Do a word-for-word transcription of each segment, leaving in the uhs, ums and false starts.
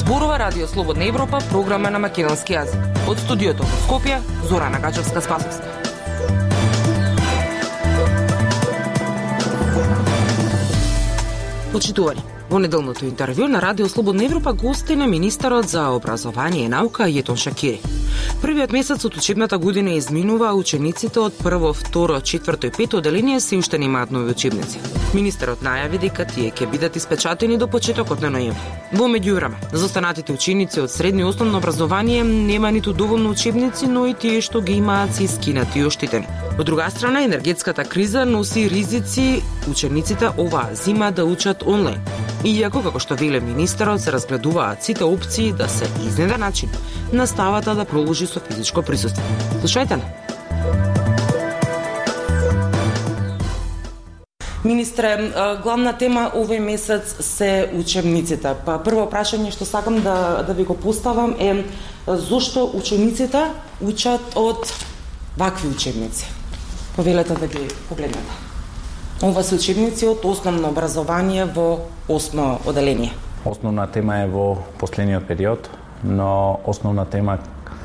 Зборува Радио Слободна Европа, програма на македонски јазик. Од студиото во Скопје, Зорана Гачевска-Спасовска. Почитувани, во неделното интервју на Радио Слободна Европа гости на министерот за образование и наука Јетон Шакири. Првиот месец од учебната година изминува, а учениците од прво, второ, четврто и пето оделение се уште немаат нови учебници. Министерот најави дека тие ќе бидат испечатени до почетокот на ноември. Во меѓувреме, за останатите ученици од средно и основно образование нема ниту доволно учебници, но и тие што ги имаат се искинати и оштетени. Од друга страна, енергетската криза носи ризици учениците оваа зима да учат онлайн. Иако, како што веле министерот, се разгледуваат сите опции да се изнеде начин наставата да продолжи со физичко присуство. Слушајте на. Министре, главна тема овој месец се учебниците. Па прво прашање што сакам да да ви го поставам е зошто учениците учат од вакви учебници? Повелете да ги погледнете. Ова се учебници од основно образование во осмо оделение. Основна тема е во последниот период, но основна тема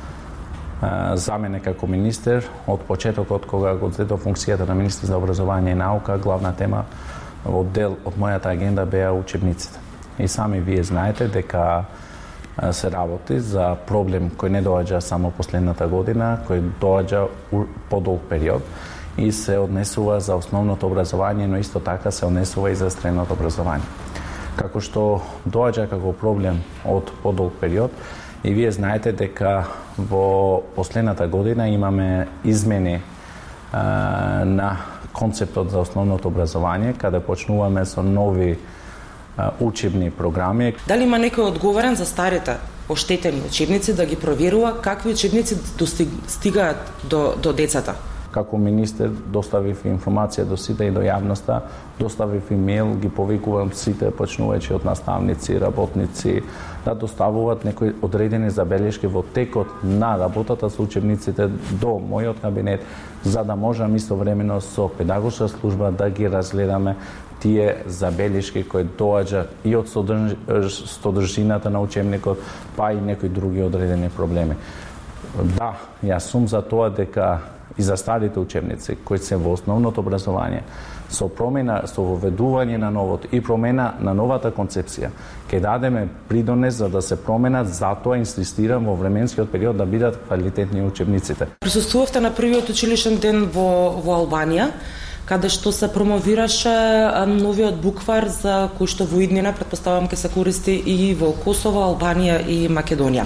за мене како министер од почетокот кога го зедов функцијата на министер за образование и наука, главна тема во дел од мојата агенда беа учебниците. И сами вие знаете дека се работи за проблем кој не доаѓа само последната година, кој доаѓа подолг период и се однесува за основното образование, но исто така се однесува и за средното образование. Како што доаѓа како проблем од подолг период, и вие знаете дека во последната година имаме измени а, на концептот за основното образование, каде почнуваме со нови а, учебни програми. Дали има некој одговорен за старите оштетени учебници да ги проверува какви учебници достигаат до, до децата? Како министер доставив информација до сите и до јавноста, доставив имейл, ги повикувам сите, почнувајќи од наставници, работници, да доставуваат некои одредени забелешки во текот на работата со учебниците до мојот кабинет, за да можам истовремено со педагошка служба да ги разгледаме тие забелешки кои доаѓа и од содржината на учебникот, па и некои други одредени проблеми. Да, јас сум за тоа дека и за старите учебници кои се во основното образование со промена, со воведување на новото и промена на новата концепција ќе дадеме придонес за да се променат, затоа инсистирам во временскиот период да бидат квалитетни учебниците. Присуствувавте на првиот училишен ден во во Албанија, каде што се промовираше новиот буквар за кој што во иднина претпоставам ќе се користи и во Косово, Албанија и Македонија.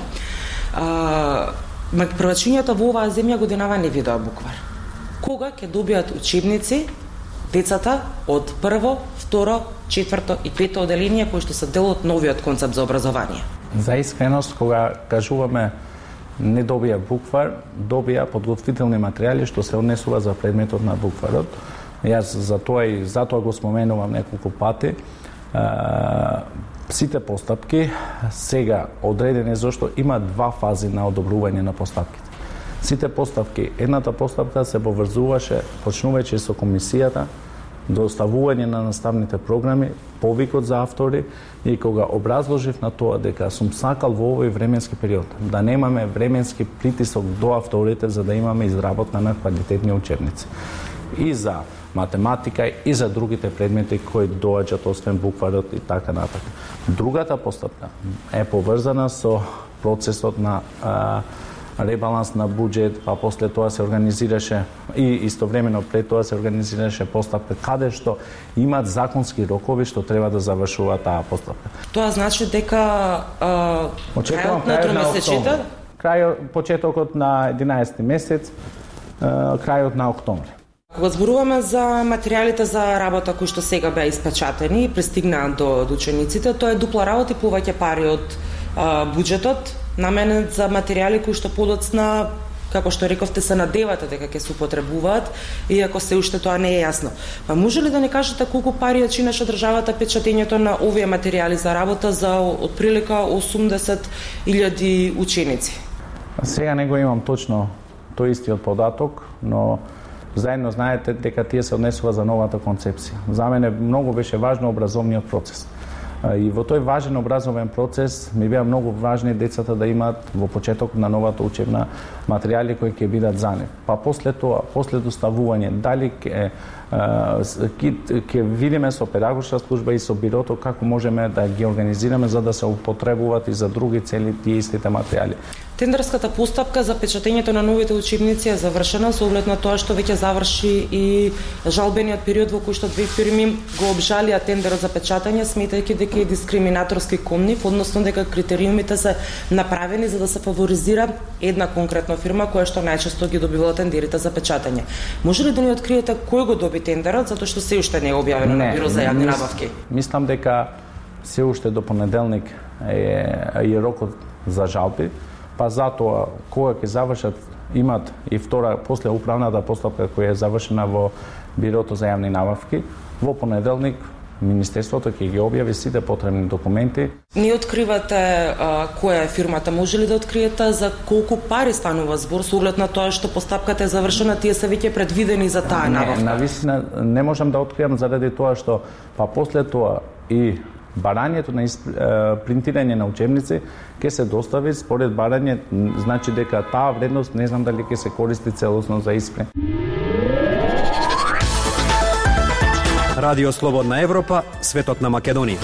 Првачињата во оваа земја годинава не видоа буквар. Кога ќе добијат учебници децата од прво, второ, четврто и пето оделение кои што се дел од новиот концепт за образование? За искреност, кога кажуваме не добија буквар, добија подготвителни материјали што се однесува за предметот на букварот. Јас за тоа и затоа го споменувам неколку пати. Сите постапки сега одредени зашто има два фази на одобрување на постапките. Сите постапки, едната постапка се поврзуваше почнувајќи со комисијата, доставување на наставните програми, повикот за автори и кога образложив на тоа дека сум сакал во овој временски период да немаме временски притисок до авторите за да имаме изработка на квалитетни учебници. И за математика и за другите предмети кои доаѓаат освен букварот и така натаму. Другата постапка е поврзана со процесот на а, ребаланс на буџет, па после тоа се организираше и истовремено пред тоа се организираше постапка каде што имаат законски рокови што треба да завршуваат таа постапка. Тоа значи дека а, крајот на тромесечите, крајот почетокот на единаесети месец, а, крајот на октомври. Кога зборуваме за материјалите за работа кои што сега беа испечатени и пристигнаат до, до учениците, тоа е дупла работа и повеќе пари од а, буџетот наменет за материјали кои што подоцна, како што рековте, се надевате дека ќе се употребуваат, иако се уште тоа не е јасно. Па може ли да ни кажете колку пари ја чинеше државата печатењето на овие материјали за работа за отприлика осумдесет илјади ученици? Сега не го имам точно тој истиот податок, но заедно знаете дека тие се однесува за новата концепција. За мене многу беше важно образовниот процес. И во тој важен образовен процес ми беа многу важни децата да имаат во почеток на новата учебна материјали кои ќе бидат за нив. Па после тоа, после доставување, дали ќе ќе видиме со педагошка служба и со бирото како можеме да ги организираме за да се употребуваат и за други цели тие истите материјали. Тендерската постапка за печатењето на новите учебници е завршена со оглед на тоа што веќе заврши и жалбениот период во кој што две фирми го обжалија тендерот за печатање, сметајќи дека е дискриминаторски кон нив, односно дека критериумите се направени за да се фаворизира една конкретна фирма која што најчесто ги добивала тендерите за печатање. Може ли да ни откриете кој го доби тендерот, затоа што се уште не е објавено на Биро за јавни набавки? Мислам дека се уште до понеделник е, е рокот за жалби. Па затоа, кога ќе завршат, имат и втора, после управната постапка која е завршена во Бирото за јавни набавки, во понеделник Министерството ќе ги објави сите потребни документи. Не откривате а, која е фирмата, може ли да откриете за колку пари станува збор со оглед на тоа што постапката е завршена, тие се веќе предвидени за таа набавка? Не, навистина не можам да откриам заради тоа што па после тоа и барањето на принтирање на учебници ќе се достави според барање, значи дека таа вредност не знам дали ќе се користи целосно за испринт. Радио Слободна Европа, светот на Македонија.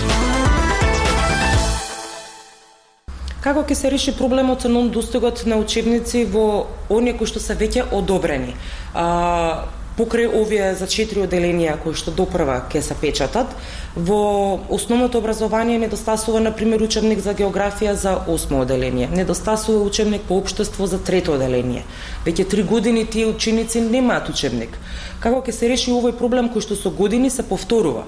Како ќе се реши проблемот со недостигот на учебници во оние кои што се веќе одобрени? А, покрај овие за четири оделенија кои што допрва ќе се печатат, во основното образование недостасува на пример учебник за географија за осмо оделение, недостасува учебник по општество за трето оделение. Веќе три години тие ученици немаат учебник. Како ќе се реши овој проблем кој што со години се повторува?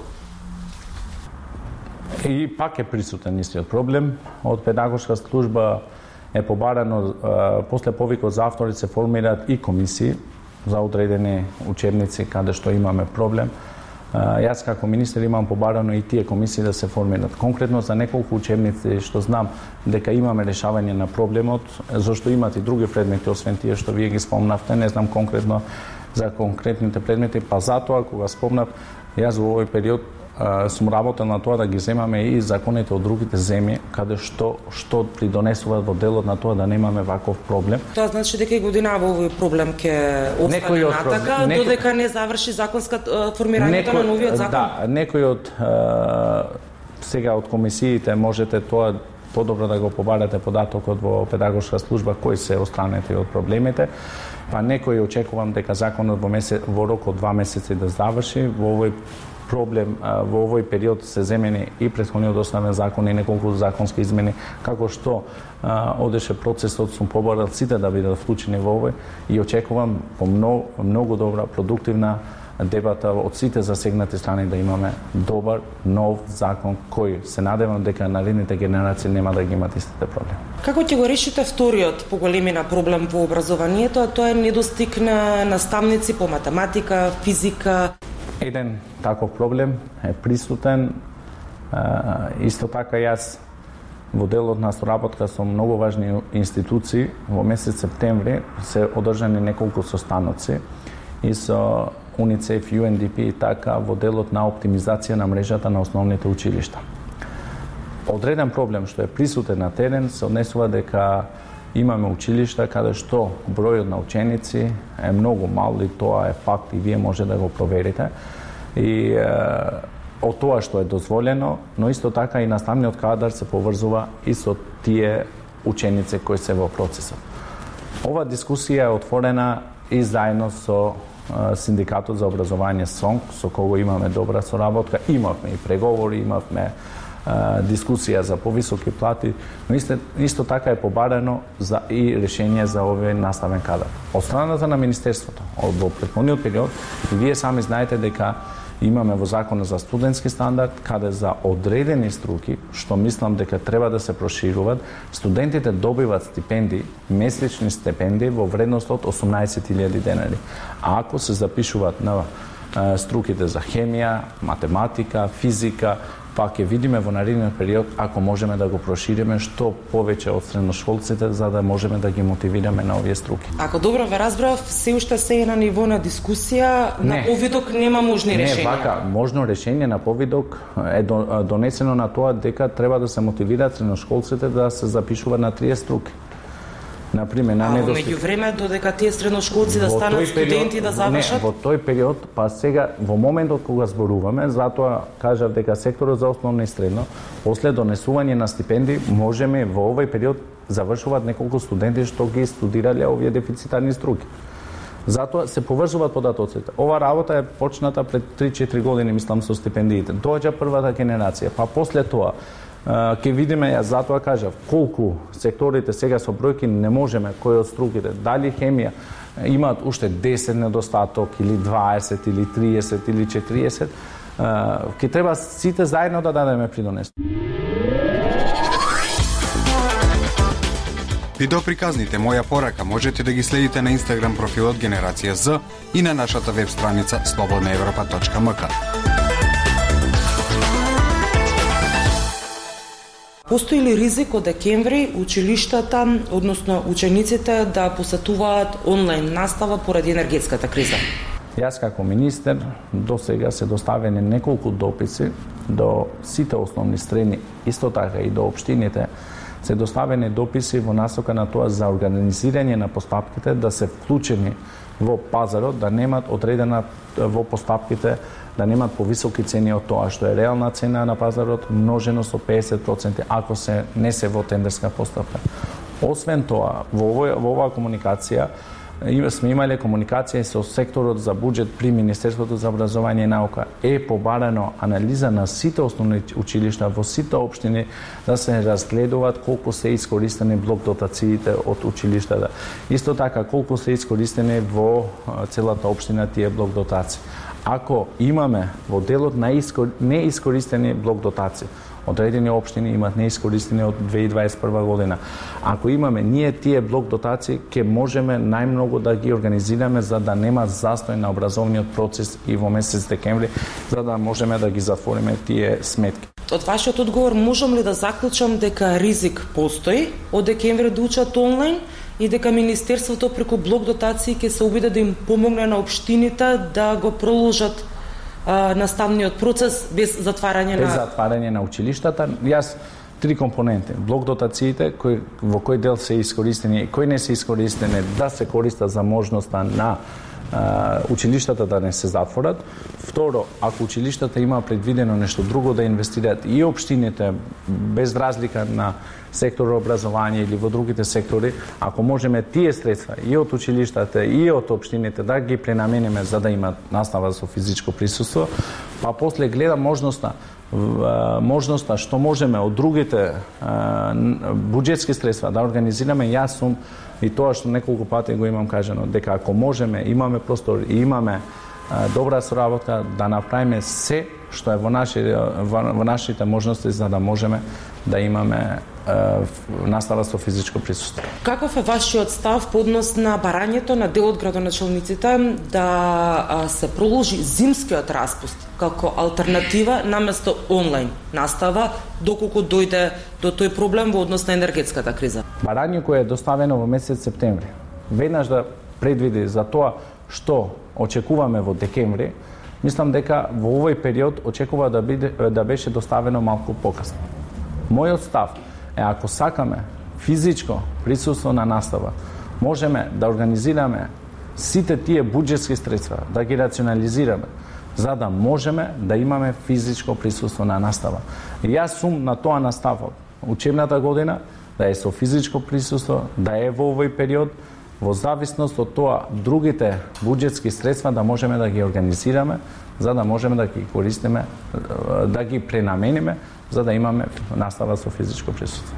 И пак е присутен истиот проблем. Од педагошка служба е побарано, после повикот за авторите се формираат и комисии за одредени учебници каде што имаме проблем. Јас како министер имам побарано и тие комисии да се формират. Конкретно за неколку учебници што знам дека имаме решавање на проблемот, зашто имат и други предмети освен тие што вие ги спомнавте, не знам конкретно за конкретните предмети, па затоа кога спомнав, јас во овој период а, сум работел на тоа да ги земаме и законите од другите земји, каде што што придонесуваат во делот на тоа да немаме ваков проблем. Тоа значи дека и годинава овој проблем ќе остане натака, некој... додека не заврши законска формирањето некој... на новиот закон. Да, некој од а, сега од комисиите можете тоа подобро да го побарате податокот во педагошка служба кои се останати од проблемите. Па некој очекувам дека законот во месец во рок од два месеци да заврши. Во овој проблем во овој период се земени и претходниот основен закон и неколку законски измени, како што а, одеше процесот, сум побарал сите да бидат вклучени во овој и очекувам по многу, многу добра, продуктивна дебата од сите засегнати страни да имаме добар, нов закон кој се надевам дека наредните генерации нема да ги имат истите проблеми. Како ќе го решите вториот по големина проблем во образованието, а тоа е недостиг на наставници по математика, физика? Еден таков проблем е присутен. Исто така јас во делот на соработка со многу важни институции во месец септември се одржани неколку состаноци и со УНИЦЕФ, Ю Ен Ди Пи и така во делот на оптимизација на мрежата на основните училишта. Одреден проблем што е присутен на терен се однесува дека имаме училишта каде што бројот на ученици е многу мал и тоа е факт и вие може да го проверите. И е, од тоа што е дозволено, но исто така и наставниот кадар се поврзува и со тие ученици кои се во процесот. Ова дискусија е отворена и заедно со Синдикатот за образование СОНК, со кого имаме добра соработка, имавме и преговори, имавме а, дискусија за повисоки плати, но исто, исто така е побарено за и решение за овој наставен кадар. Од страната на Министерството, од во претходниот период, и вие сами знаете дека имаме во Законот за студентски стандард, каде за одредени струки, што мислам дека треба да се прошируваат, студентите добиваат стипендии, месечни стипендии во вредност од осумнаесет илјади денари. А ако се запишуваат на струките за хемија, математика, физика, па ќе видиме во наредниот период ако можеме да го прошириме што повеќе од средношколците за да можеме да ги мотивираме на овие струки. Ако добро ве разбрав, се уште се е на ниво на дискусија, не. На повидок нема можни решенија. Не, вака, можно решение на повидок е донесено на тоа дека треба да се мотивираат средношколците да се запишуваат на тридесет струки. Например, на недостиг. А во меѓувреме додека тие средношколци да станат студенти да завршат? Не, во тој период, па сега во моментот кога зборуваме, затоа кажав дека секторот за основно и средно, после донесување на стипендии, можеме во овој период завршуваат неколку студенти што ги студирале овие дефицитарни струки. Затоа се поврзуваат податоците. Ова работа е почната пред три-четири години, мислам, со стипендиите. Доаѓа првата генерација, па после тоа ќе видиме, ја затоа кажав, колку секторите сега со бројки не можеме, кои од струките, дали хемија имаат уште десет недостаток, или дваесет, или триесет, или четириесет, ќе треба сите заедно да дадеме придонес. Видеоприказните Моја порака можете да ги следите на Инстаграм профилот Генерација З и на нашата веб страница слободна европа точка ем ка. Постои ли ризик од декември училиштата, односно учениците да посетуваат онлайн настава поради енергетската криза? Јас како министер до сега се доставени неколку дописи до сите основни средни, исто така и до општините, се доставени дописи во насока на тоа за организирање на постапките да се вклучени во пазарот, да немат одредена во постапките, да немат повисоки цени од тоа што е реална цена на пазарот, множено со песет проценти ако се не се во тендерска постапка. Освен тоа, во овоја во оваа комуникација сме имале комуникација со секторот за буџет при Министерството за образование и наука. Е побарано анализа на сите основни училишта во сите општини да се разгледуваат колку се искористени блок дотациите од училиштата. Исто така колку се искористени во целата општина тие блок дотации. Ако имаме во делот на искор... неискористени блок дотации, одредени општини имаат неискористени од две илјади дваесет и прва година. Ако имаме ние тие блок дотации, ќе можеме најмногу да ги организираме за да нема застој на образовниот процес и во месец декември, за да можеме да ги затвориме тие сметки. Од вашиот одговор можам ли да заклучам дека ризик постои од декември да учат онлайн и дека Министерството преку блок дотации ќе се обиде да им помогне на општините да го продолжат а, наставниот процес без затварање без на... Без затварање на училиштата. Јас три компоненти. Блок дотациите, кои, во кој дел се искористени и кои не се искористени, да се користат за можноста на училиштата да не се затворат. Второ, ако училиштата има предвидено нешто друго да инвестираат и општините без разлика на сектор образование или во другите сектори, ако можеме тие средства и од училиштата и од општините да ги пренамениме за да имат настава со физичко присуство, па после гледа можноста можноста што можеме од другите буџетски средства да организираме. Јас сум и тоа што неколку пати го имам кажано, дека ако можеме, имаме простор и имаме добра соработка, да направиме се што е во, наши, во нашите можности за да можеме да имаме настава со физичко присуство. Каков е вашиот став по однос на барањето на дел од градоначалниците да се продолжи зимскиот распуст како алтернатива наместо онлайн настава доколку дојде до тој проблем во однос на енергетската криза? Барање кое е доставено во месец септември, веднаш да предвиди за тоа што очекуваме во декември, мислам дека во овој период очекува да биде да беше доставено малку покасно. Мојот став е ако сакаме физичко присуство на настава, можеме да организираме сите тие буџетски средства, да ги рационализираме, за да можеме да имаме физичко присуство на настава. И јас сум на тоа наставот. Учебната година да е со физичко присуство, да е во овој период, во зависност од тоа другите буџетски средства да можеме да ги организираме, за да можеме да ги користиме, да ги пренамениме, за да имаме настава со физичко присуство.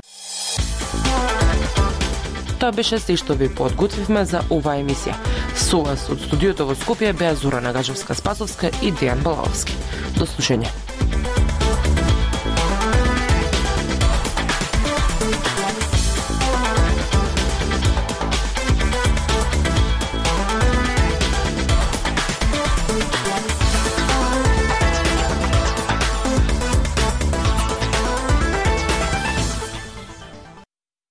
Тоа беше се што ви подготвивме за оваа емисија. Со вас од студиото во Скопје беа Зора Нагажевска-Спасовска и Дејан Балаовски. До слушање.